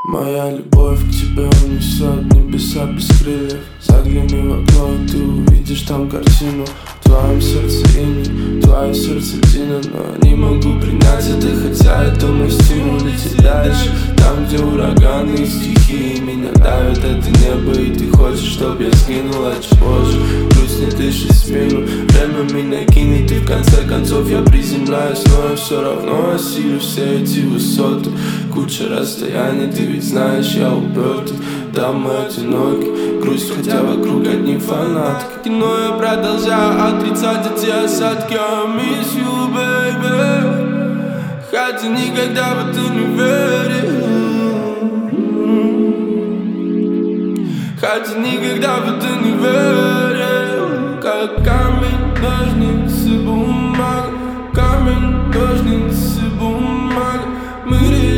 Моя любовь к тебе унесет небеса без крыльев. Загляни в окно, и ты увидишь там картину. В твоем сердце иней, твое сердце тина. Но не могу принять это, хотя это мой стимул. Лететь дальше, там где ураганы и стихии. Меня давит это небо, и ты хочешь, чтоб я сгинул. А чего же грустнет дышит спину? Время меня кинет, и в конце концов я приземляюсь. Но я все равно осилю все эти высоты. Куча расстояний, ты ведь знаешь, я упертый. Да, мы одиноки, грусть, хотя вокруг одни фанатки. Но я продолжаю отрицать эти осадки. I miss you, baby. Хотя никогда в это не верил. Хотя никогда в это не верил. Как камень, ножницы, бумага. Камень, ножницы, бумага. Мы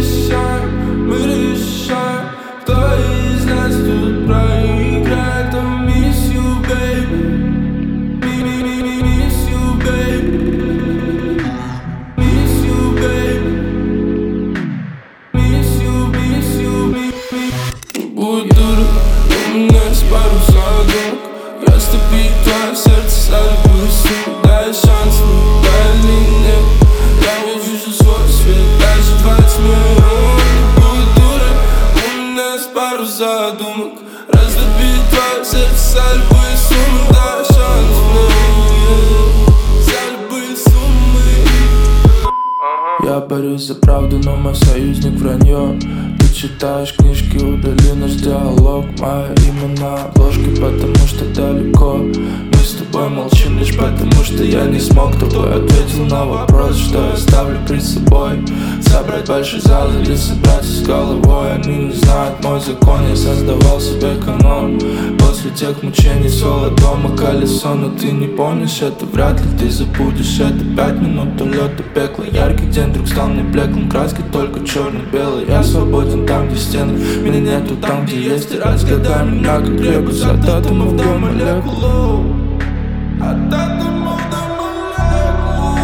решаем, кто из нас тут проиграет. I miss you, baby. Miss you, baby. Miss you, baby. Miss you. Будет дурак, у меня есть пару задумок. Растопить твое сердце за любую сумму. Дай шанс, не дай ли нет. Я вижу же свой свет, даже во тьме. Будет дурак, у меня есть пару задумок. Растопить твое сердце за любую сумму. Дай шанс мне, за любые суммы. Я борюсь за правду, но мой союзник вранье. Ты читаешь книжки, удали наш диалог. Мое имя на обложке, потому что далеко. Мы с тобой молчим лишь потому, что я не смог тобой ответить на вопрос, что я ставлю перед собой. Собрать большой зал или собраться с головой. Они не знают мой закон, я создавал себе канон. После тех мучений соло дома колесо. Но ты не помнишь это, вряд ли ты забудешь это. 5 минут улета пекла, яркий день вдруг стал мне блеклым. Краски только черно-белый, я свободен там, где стены. Меня нету там, где есть, и разгадай меня как крепость. От атомов до молекул, от атомов до молекул.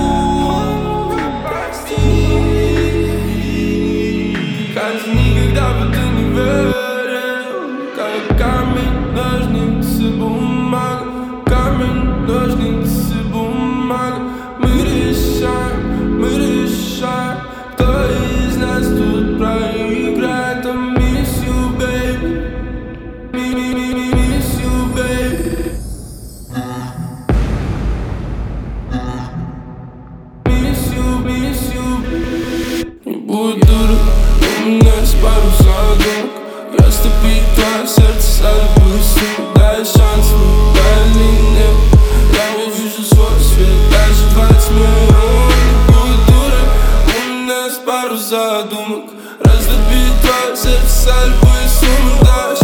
Прости. Хотя никогда в это не верил. Как камень, ножницы, бумага. Камень, ножницы, бумага. Мы решаем, кто из нас тут проиграет. I miss you, baby. Miss you, baby. Miss you. Не будет дурак, у меня есть пару задумок. Растопить твое сердце за любую сумму. Дай шанс, не дай ли нет. Я вижу же свой свет, даже во тьме. Не будет дурак, у меня есть пару задумок. Растопить твое сердце за любую сумму. Дай